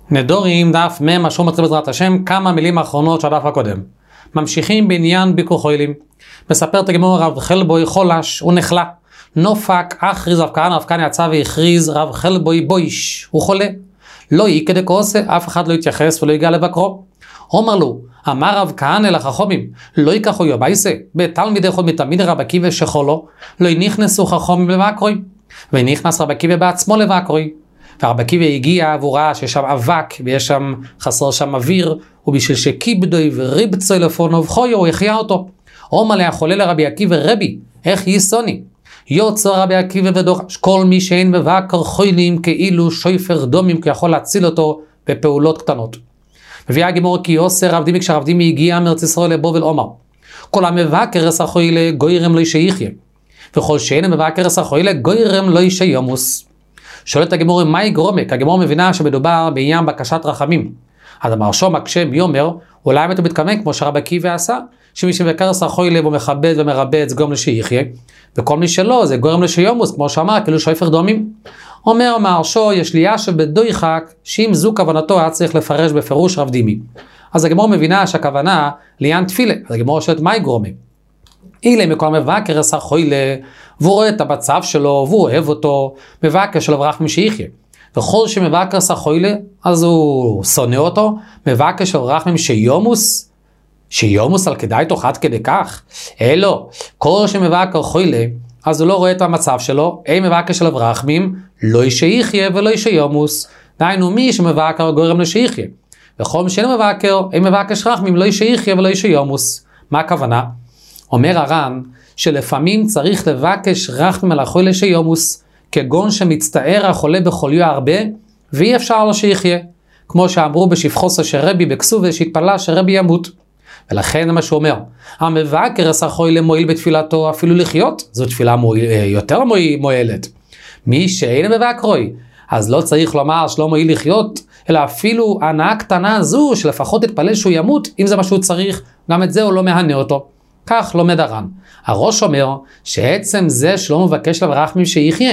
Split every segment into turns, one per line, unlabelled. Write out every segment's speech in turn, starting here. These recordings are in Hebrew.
נדורים דף מם אשר מתחיל בעזרת השם, כמה מילים האחרונות של הדף הקודם. ממשיכים בעניין ביקור חולים. מספר את הגמור רב חלבוי חולש, הוא נחלה. נופק הכריז רב כהנא, רב כהנא יצא והכריז רב חלבוי בויש, הוא חולה. לא יקדק עושה, אף אחד לא יתייחס ולא יגע לבקרו. אומר לו, אמר רב כהנא לחכמים, לא ייקחו יובייסה, בתלמידי חול מתלמיד רב עקיבא שחולו, לא נכנסו חכמים לבקרוי, ונכנס רב עקיבא בעצמו לבקרוי. ורב עקיבא הגיע והוא ראה שיש שם אבק ויש שם חסר שם אוויר, ובשביל שכיבדוי וריבצוי לפונו וחויו הוא החיה אותו. אומר לה החולה לרבי עקיבא, רבי, איך ייסוני? יוצא רבי עקיבא ודורש, כל מי שאין מבקר חולים כאילו שויפר דומים, כי יכול להציל אותו בפעולות קטנות. מביא הגמור כי יוסר רב דימי, כשרב דימי הגיע מארץ ישראל לבובל אומר, כל המבקר אס החולה גוירם לא שיחיה, וכל שאין המבקר אס החולה גוירם לא שימוס. שואלת הגמור מה יגרומק? הגמור מבינה שמדובר בעניין בקשת רחמים. אז המרשו מקשה מיומר, אולי אם אתה מתכוון כמו שרב עקיבא עשה, שמי שמבקר אס החולה בו מכבד ומרבד זה גורם לשיחיה, וכל מי שלא זה גורם לשיומוס, כמו שאמר, כאילו שויפר דומים. אומר המרשו, יש לי ישב בדויחק, שאם זו כוונתו היה צריך לפרש בפירוש רב דימי. אז הגמור מבינה שהכוונה לעניין תפילה. אז הגמור שואלת מה יגרומק? אילה מכל המבקר אס החולה, והוא רואה את המצב שלו, והוא אוהב אותו, מבקר שלו ורחמים שיחיה. וכל שמבקר אס החולה, אז הוא שונא אותו, מבקר שלו ורחמים שיומוס, שיומוס על כדאי תוך עד כדי כך. אלו, כל שמבקר חולה, אז הוא לא רואה את המצב שלו, אין מבקר שלו ורחמים, לא ישיחיה ולא ישיומוס. דהיינו מי שמבקר גורם לשיחיה. וכל מי שאין מבקר, אין מבקר שרחמים, לא ישיחיה ולא ישיומוס. מה הכוונה? אומר הר"ן שלפעמים צריך לבקש רחמים על החולה שיומוס, כגון שמצטער החולה בחוליו הרבה, ואי אפשר לו שיחיה. כמו שאמרו בשפחוסו של רבי בכסובה שהתפלל שרבי ימות. ולכן מה שהוא אומר, המבקר אס החולה מועיל בתפילתו אפילו לחיות, זו תפילה יותר מועילת. מי שאין מבקרוי, אז לא צריך לומר שלא מועיל לחיות, אלא אפילו הנאה קטנה זו שלפחות תתפלל שהוא ימות, אם זה מה שהוא צריך, גם את זה הוא לא מהנה אותו. כך לומד הר"ן. הראש אומר שעצם זה שלא מבקש לו רחמים שיחיה,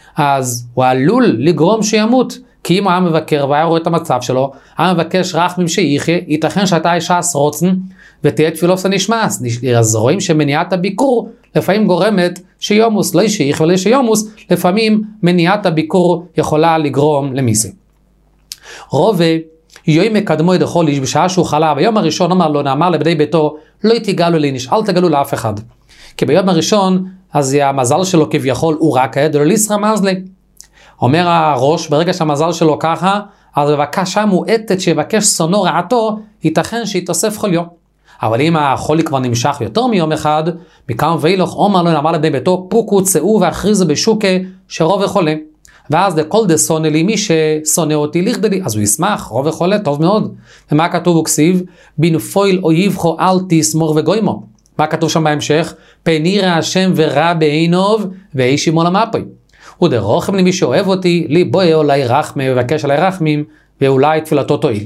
אז הוא עלול לגרום שימות, כי אם הוא היה מבקר והיה רואה את המצב שלו, היה מבקש רחמים שיחיה, ייתכן שאתה אישה רוצן, ותהיה תפילוס הנשמס. אז רואים שמניעת הביקור לפעמים גורמת שיומוס, לא ישיח ולא שיומוס, לפעמים מניעת הביקור יכולה לגרום למיסה. רובה יוי מקדמו את הכל איש בשעה שהוא חלה, ביום הראשון אמר לו, נאמר לבני ביתו, לא תגלו לאיש, אל תגלו לאף אחד. כי ביום הראשון, אז המזל שלו כביכול הוא רק עד, ולא לישרא מזלי. אומר הראש, ברגע שהמזל שלו ככה, אז בבקשה מועטת שיבקש שונאו רעתו, ייתכן שיתוסף כל יום. אבל אם החולי כבר נמשך יותר מיום אחד, מכאן ואילוך אומר לו, נאמר לבני ביתו, פוקו צאו והכריזו בשוקה שרוב וחולה. ואז לכל דסונה לי, מי ששונא אותי לכדלי, אז הוא ישמח, רוב וחולה, טוב מאוד. ומה כתוב וכסיב? בנפויל אויבכו אל תסמור וגוימו. מה כתוב שם בהמשך? פן ירא השם ורע בעינוב ואיש עמו למפוי. ודרוכם למי שאוהב אותי, לי בואי אולי רחמי, ובקש עלי רחמים, ואולי תפילתו תועיל.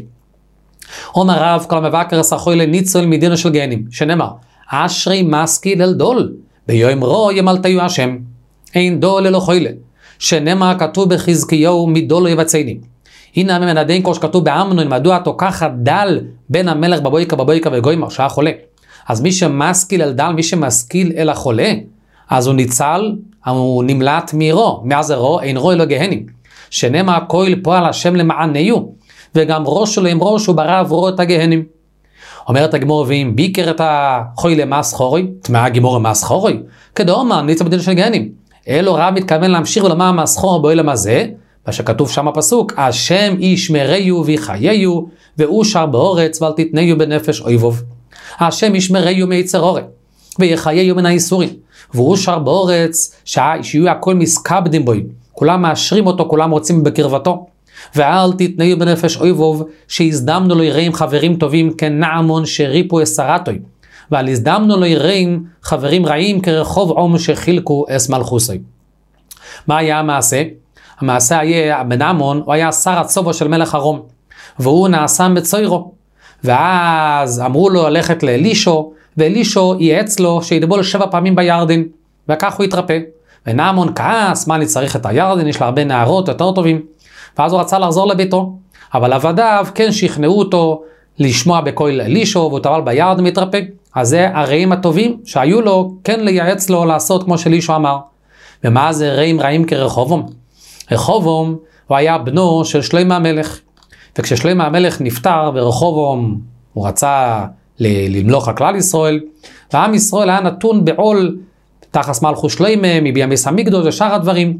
אומר רב, כל המבקר אס החולה ניצול מדינו של גיהנים, שנאמר, אשרי משכיל אל דול, ביום רו ימלתיו השם, אין דול אלו חולה. שנאמר כתוב בחזקיהו מדולו יבצעני. הנה המנדין כמו שכתוב באמנון, מדוע אותו ככה דל בין המלך בבויקה וגוימר שהיה חולה. אז מי שמשכיל אל דל, מי שמשכיל אל החולה, אז הוא ניצל, הוא נמלט מירו, מאז הרו אין רו אלו גהנים. שנאמר כהל פועל השם למעניו, וגם ראש שלו עם ראש הוא ברא עבורו את הגהנים. אומרת הגמור, ואם ביקר את החוי למס חורוי, תמאה גמור למס חורוי, כדאומר ניצל בדין של גהנים. אלו רב מתכוון להמשיך ולומר מסחור באוילם הזה, מה שכתוב שם הפסוק, השם ישמריו ויחייהו, ואושר באורץ ואל תתניו בנפש אויבוב. השם ישמריו מיצר אורץ, ויחייהו מן האיסורים, ואושר באורץ שיהיו הכל מסכבדים בוי, כולם מאשרים אותו, כולם רוצים בקרבתו. ואל תתניו בנפש אויבוב, שהזדמנו לו יראים חברים טובים כנעמון שריפו אסרתוי. ועל הזדמנו לא יראים חברים רעים כרחוב עום שחילקו אס מלכוסי. מה היה המעשה? המעשה היה, בן עמון, הוא היה שר הצובו של מלך הרום, והוא נעשה מצוירו. ואז אמרו לו ללכת לאלישו, ואלישו ייעץ לו שידבול 7 פעמים בירדן, וכך הוא התרפא. ונעמון כעס, מה אני צריך את הירדן, יש לה הרבה נערות יותר טובים. ואז הוא רצה לחזור לביתו. אבל עבדיו כן שכנעו אותו לשמוע בקול אלישע, והוא טבל בירד מתרפא. אז זה הרעים הטובים שהיו לו, כן לייעץ לו לעשות כמו שאלישע אמר. ומה זה רעים רעים כרחובום? רחובום הוא היה בנו של שלמה המלך. וכששלמה המלך נפטר ורחובום הוא רצה למלוך על כלל ישראל, ועם ישראל היה נתון בעול תחת מלכות שלמה, מביאמיס המקדוש ושאר הדברים.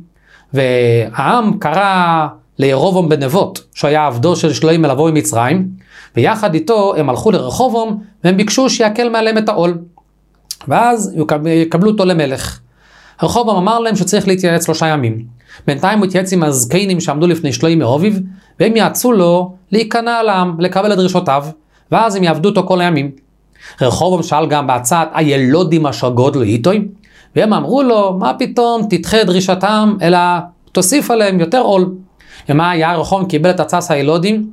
והעם קרא לירובעם בן נבוט, שהיה עבדו של שלמה לבוא ממצרים, ויחד איתו הם הלכו לרחובעם והם ביקשו שיקל מעליהם את העול. ואז יקבלו אותו למלך. רחובעם אמר להם שצריך להתייעץ 3 ימים. בינתיים הוא התייעץ עם הזקנים שעמדו לפני שלמה הוביב, והם יעצו לו להיכנע לעם, לקבל את דרישותיו, ואז הם יעבדו אותו כל הימים. רחובעם שאל גם בהצעת הילודים אשר גודלו איתוי, והם אמרו לו, מה פתאום תדחה דרישתם, אלא תוסיף עליהם יותר עול. ומה היה? רחובעם קיבל את הצעת הילודים,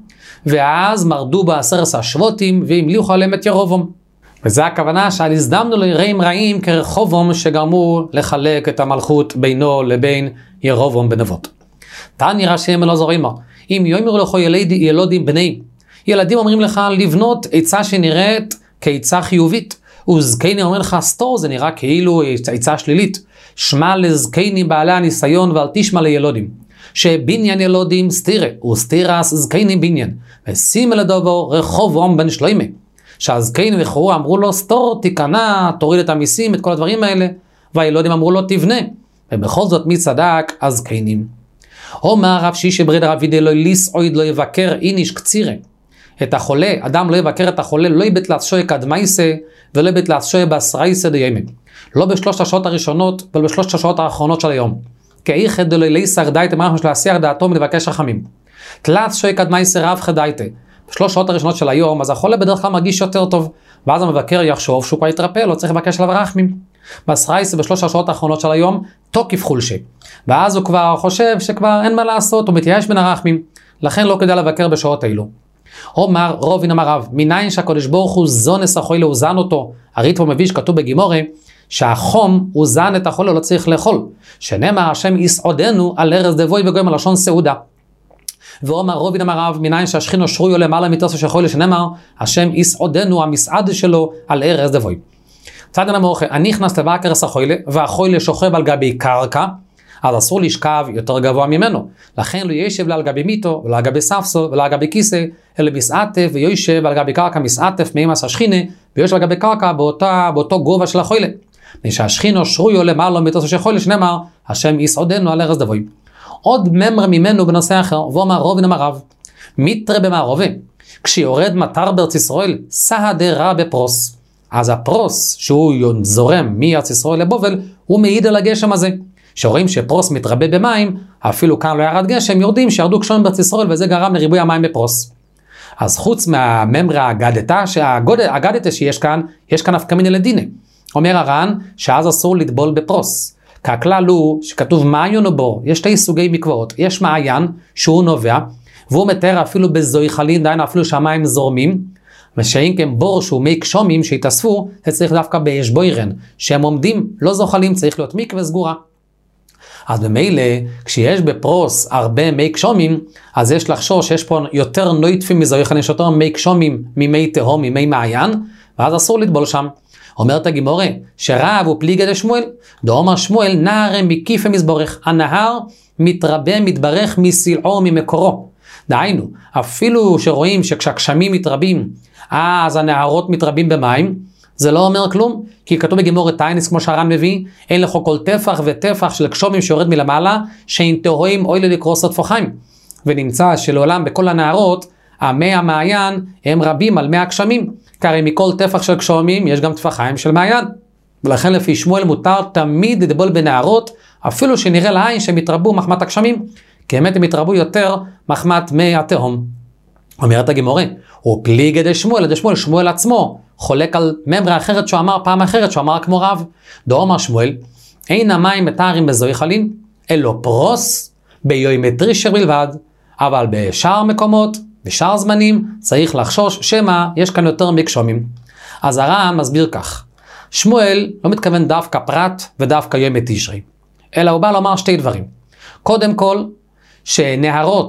ואז מרדו ב10 השבטים והמליכו עליהם את ירובעם. וזה הכוונה שעל הזדמנו לרעים רעים כרחובעם שגרמו לחלק את המלכות בינו לבין ירובעם בן נבוט. תני רש"י אלעזר אמר, אם יאמרו לך ילודים בני, ילדים אומרים לך לבנות עצה שנראית כעצה חיובית, וזקנים אומרים לך סתור, זה נראה כאילו עצה שלילית. שמע לזקנים בעלי הניסיון ואל תשמע לילודים. שבניין ילודים סתירה, וסתירס זקנים בניין, ושימה לדובו רחובעם בן שלמה. שהזקנים לכאורה אמרו לו סתור, תיכנע, תוריד את המיסים, את כל הדברים האלה, והילודים אמרו לו תבנה. ובכל זאת מי צדק? הזקנים. אומר רב שישי ברד רב ידי לא ליסעוד לא יבקר איניש קצירה. את החולה, אדם לא יבקר את החולה, לא יבט לעשוי קדמייסה, ולא יבט לעשוי בעשרייסה דיימן. לא ב3 השעות הראשונות, אבל ב3 השעות האחרונות של היום. כאי חדלו ליסר דייטה, מה אנחנו להסיח דעתו מלבקש רחמים. תלת שוי קדמייסה רב חדייטה. ב3 השעות הראשונות של היום, אז החולה בדרך כלל מרגיש יותר טוב, ואז המבקר יחשוב שהוא כבר יתרפא, לא צריך לבקש עליו רחמים. בעשרייסה ב3 השעות האחרונות של היום, תוקיף חולשה. ואז הוא כבר חושב שכבר אין מה לעשות, הוא מתייאש מן הרחמים, לכן לא כדאי לבקר בשעות אלו. אומר רובין אמר רב, מניין שהקדוש ברוך הוא זונס החולה, הוא זן אותו, הריטב"א מביא שכתוב בגימורה, שהחום הוא זן את החולה, לא צריך לאכול. שנאמר השם יסעודנו על ארז דבוי וגויים על לשון סעודה. ואומר רובין אמר רב, מניין שהשכינו שרויו למעלה מתוסו של חולה, שנאמר השם יסעודנו המסעד שלו על ארז דבוי. צד הנמוך, הנכנס לבקר החולה, והחולה שוכב על גבי קרקע, אז אסור לשכב יותר גבוה ממנו. לכן לא ישב לה על גבי מיטו, ולא על גבי ספסל, ולא על גבי כיסא, אלא מסעטף, ויושב על גבי קרקע מסעטף מאמס השכינה, ויושב על גבי קרקע באותו גובה של החולה. ושהשכינו שרויו למעלה מתוסו של חולה, שנאמר, השם יסעודנו על ארז דבוי. עוד ממר ממנו בנושא אחר, ואומר רובין אמר רב, מיתרה במערובה, כשיורד מטר בארץ ישראל, סהדה רע בפרוס. אז הפרוס שהוא זורם מארץ ישראל לבובל, הוא מעיד על הגשם הזה. שרואים שפרוס מתרבה במים, אפילו כאן לא ירד גשם, יורדים שירדו גשמים בארץ ישראל, וזה גרם לריבוי המים בפרוס. אז חוץ מהממרה האגדתה שיש כאן, יש כאן נפקא מינה לדינה. אומר הר"ן שאז אסור לטבול בפרוס. כי הכלל הוא שכתוב מעיין ובור, יש 2 סוגי מקוואות. יש מעיין שהוא נובע, והוא מתאר אפילו בזויכלין, דהיינו אפילו שהמים זורמים, ושאין כן בור שהוא מי גשומים שהתאספו, זה צריך דווקא בישבוירן, שהם עומדים, לא זוחלים, צריך להיות מקווה סגורה. אז במילא, כשיש בפרוס הרבה מי גשומים, אז יש לחשוב שיש פה יותר נויטפים מזויכלין, יש יותר מי גשומים ממי תהום, ממי מעיין, ואז אסור לטבול שם. אומרת הגימורה, שרב הוא פליגי דשמואל, דאמר שמואל נהר מקיף מזבורך, הנהר מתרבה מתברך מסלעו ממקורו. דהיינו, אפילו שרואים שכשהגשמים מתרבים, אז הנהרות מתרבים במים, זה לא אומר כלום, כי כתוב בגימורת טייניס, כמו שהר"ן מביא, אין לך כל טפח וטפח של גשומים שיורד מלמעלה, שאין תהואים אוי לקרוס הטפוחיים. ונמצא שלעולם בכל הנהרות, המי המעיין הם רבים על 100 גשמים, כי הרי מכל טפח של גשומים יש גם טפחיים של מעיין. ולכן לפי שמואל מותר תמיד לטבול בנהרות, אפילו שנראה לעין שהם יתרבו מחמת הגשמים, כי באמת הם יתרבו יותר מחמת מי התהום. אומרת הגימורה, הוא פליגי דשמואל, שמואל עצמו חולק על ממרה אחרת שהוא אמר פעם אחרת, שהוא אמר כמו רב. דאמר שמואל, אין המים מתארים בזויכלין, אלו פרוס ביומטרישר בלבד, אבל בשאר מקומות, בשאר זמנים, צריך לחשוש שמה יש כאן יותר מגשומים. אז הר"ן מסביר כך, שמואל לא מתכוון דווקא פרט ודווקא יום תשרי, אלא הוא בא לומר 2 דברים. קודם כל, שנהרות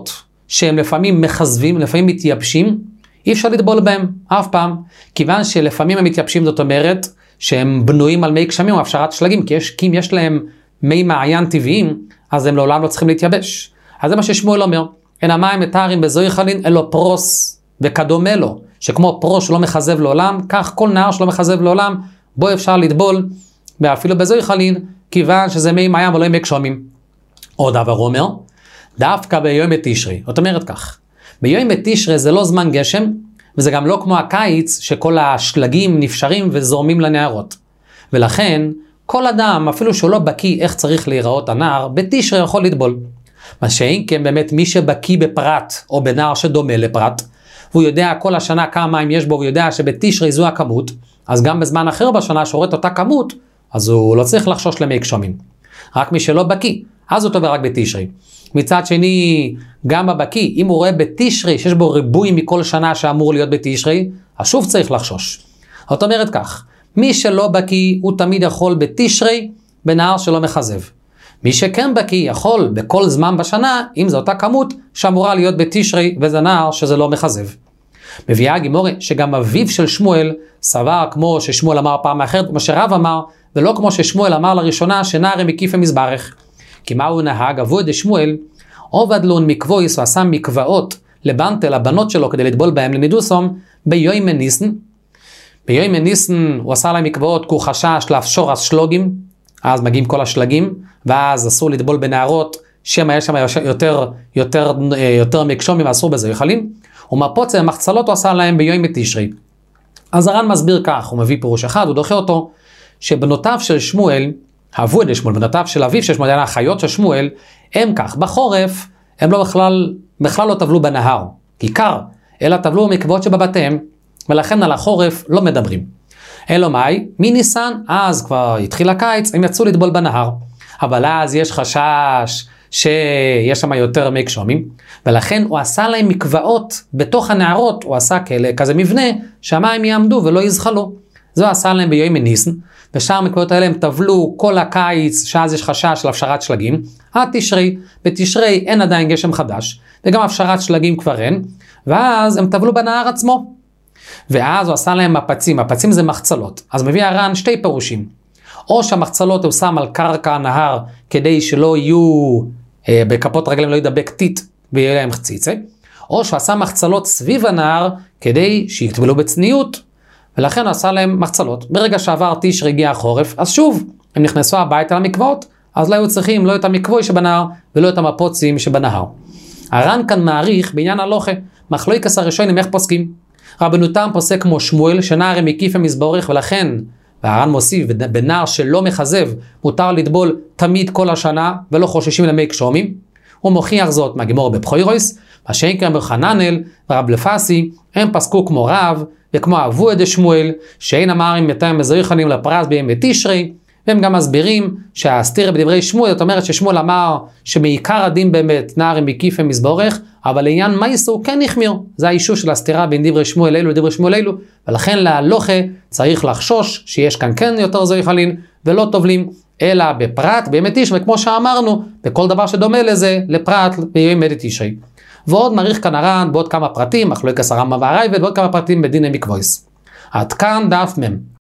שהם לפעמים מחזבים, לפעמים מתייבשים, אי אפשר לטבול בהם אף פעם, כיוון שלפעמים הם מתייבשים, זאת אומרת שהם בנויים על מי גשמים או הפשרת שלגים, כי אם יש להם מי מעיין טבעיים, אז הם לעולם לא צריכים להתייבש. אז זה מה ששמואל אומר, אין המים מתארים בזוהי חלין, אלו פרוס וכדומה לו, שכמו פרוס שלא מחזב לעולם, כך כל נהר שלא מחזב לעולם, בו אפשר לטבול, ואפילו בזוהי חלין, כיוון שזה מי מעיין ולא מי גשמים. עוד דבר הוא אומר, דווקא ביום תשרי, זאת אומרת כך, ביום תשרי זה לא זמן גשם, וזה גם לא כמו הקיץ שכל השלגים נפשרים וזורמים לנהרות. ולכן, כל אדם, אפילו שהוא לא בקיא איך צריך להיראות הנהר, בתשרי יכול לטבול. מה שאין כן באמת מי שבקיא בפרט, או בנהר שדומה לפרט, והוא יודע כל השנה כמה מים יש בו, והוא יודע שבתשרי זו הכמות, אז גם בזמן אחר בשנה שהוא רואה את אותה כמות, אז הוא לא צריך לחשוש למי גשמים. רק מי שלא בקיא, אז הוא טובל רק בתשרי. מצד שני, גם בבקיא, אם הוא רואה בתשרי, שיש בו ריבוי מכל שנה שאמור להיות בתשרי, אז שוב צריך לחשוש. זאת אומרת כך, מי שלא בקיא, הוא תמיד יכול בתשרי, בנהר שלא מחזב. מי שכן בקיא, יכול בכל זמן בשנה, אם זו אותה כמות, שאמורה להיות בתשרי, וזה נהר שזה לא מחזב. מביאה הגימורה, שגם אביו של שמואל, סבר כמו ששמואל אמר פעם אחרת, כמו שרב אמר, ולא כמו ששמואל אמר לראשונה, שנער מקיף מזברך. כי מה הוא נהג? אבו את שמואל, עובד לון מקבויס, הוא עשה מקוואות לבנות שלו כדי לטבול בהם לנידוסום, ביום ניסן. ביום ניסן הוא עשה להם מקוואות כי הוא חשש להפשור השלוגים, אז מגיעים כל השלגים, ואז אסור לטבול בנהרות, שמא יש שם יותר מקשומים ואסור בזה יחלים, ומפוצה מחצלות הוא עשה להם ביום תשרי. אז הר"ן מסביר כך, הוא מביא פירוש אחד, הוא דוחה אותו, שבנותיו של שמואל, אבו את שמואל, בנותיו של אביו של שמואל, החיות של שמואל, הם כך, בחורף, הם לא בכלל לא טבלו בנהר, כי קר, אלא טבלו במקוואות שבבתיהם, ולכן על החורף לא מדברים. אלו מאי, מניסן, אז כבר התחיל הקיץ, הם יצאו לטבול בנהר, אבל אז יש חשש שיש שם יותר מי גשמים, ולכן הוא עשה להם מקוואות בתוך הנהרות, הוא עשה כזה מבנה, שהמים יעמדו ולא יזחלו. זה הוא עשה להם ביום ניסן, ושאר המקוואות האלה הם טבלו כל הקיץ, שאז יש חשש של הפשרת שלגים, עד תשרי, בתשרי אין עדיין גשם חדש, וגם הפשרת שלגים כבר אין, ואז הם טבלו בנהר עצמו. ואז הוא עשה להם מפצים, מפצים זה מחצלות. אז מביא הר"ן שתי פירושים. או שהמחצלות הוא שם על קרקע הנהר, כדי שלא יהיו, בכפות רגליים לא ידבק טיט, ויהיה להם חציצה. או שהוא עשה מחצלות סביב הנהר, כדי שיטבלו בצניעות, ולכן הוא עשה להם מחצלות. ברגע שעבר תשרי הגיע החורף, אז שוב, הם נכנסו הביתה למקוואות, אז לא היו צריכים לא את המקווי שבנהר, ולא את המפוצים שבנהר. הר"ן כאן מעריך בעניין הלוכה, מחלוקת הראשונים איך פוסקים. רבנותם פוסק כמו שמואל, שנער מקיף מזברך, ולכן, והר"ן מוסיף, בנער שלא מחזב, מותר לטבול תמיד כל השנה, ולא חוששים למי גשמים. הוא מוכיח זאת מהגימור בבחוירויס, מה שאין כאן בחננאל ורב לפסי, הם פסקו כמו רב, וכמו אבו את שמואל, שאין אמרים מתאם בזוהי חלין לפרס ביום תשרי, והם גם מסבירים שהסתירה בדברי שמואל, זאת אומרת ששמואל אמר שמעיקר הדין באמת נער מקיף מזברך, אבל לעניין מייסו הוא כן החמיר. זה האישור של הסתירה בין דברי שמואל אלו לדברי שמואל אלו, ולכן להלוכה צריך לחשוש שיש כאן כן יותר זוהי חלין, ולא טובלים, אלא בפרט ביום תשרי, וכמו שאמרנו, בכל דבר שדומה לזה, לפרט ביום תשרי. ועוד מעריך כאן הר"ן בעוד כמה פרטים, מחלוקת הרמב"ם והראב"ד, ועוד כמה פרטים בדיני מקוויס. עד כאן דף מ'.